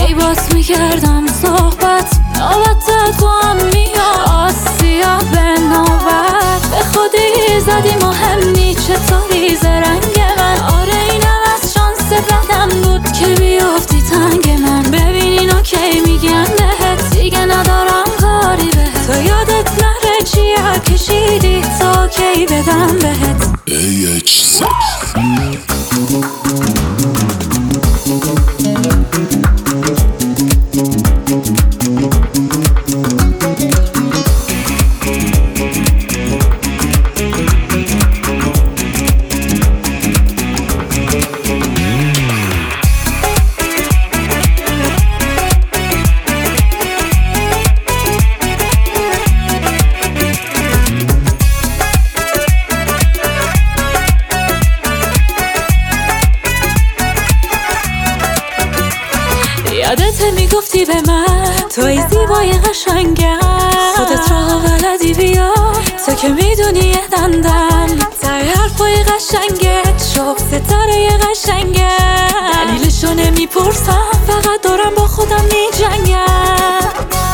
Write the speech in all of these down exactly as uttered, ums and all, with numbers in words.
ای باز میکردم صحبت نوبت تو هم میاد آسیا به نوبت به خودی زدی مهم نی چطوری زرنگ من آره اینم از شانس بدم بود که بیافتی تنگ من ببین اینا کی میگن بهت دیگه ندارم کاری بهت تو یادت نره چیا کشیدی تا کی بدم بهت ای اچ سی یادت میگفتی به من توی زیبای قشنگم خودت را بلدی بیا تو که میدونی یه دندن تای حرفای قشنگت شب ستاره قشنگه دلیلشو نمیپرسم فقط دارم با خودم میجنگم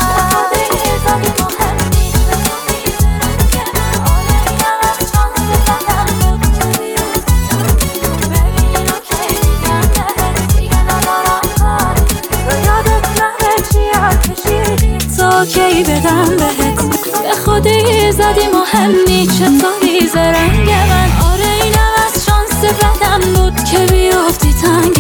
کی بدم بهت به خودی زدی مهم نی چطوری زرنگ من آره اینم از شانس بدم بود که بیافتی تنگ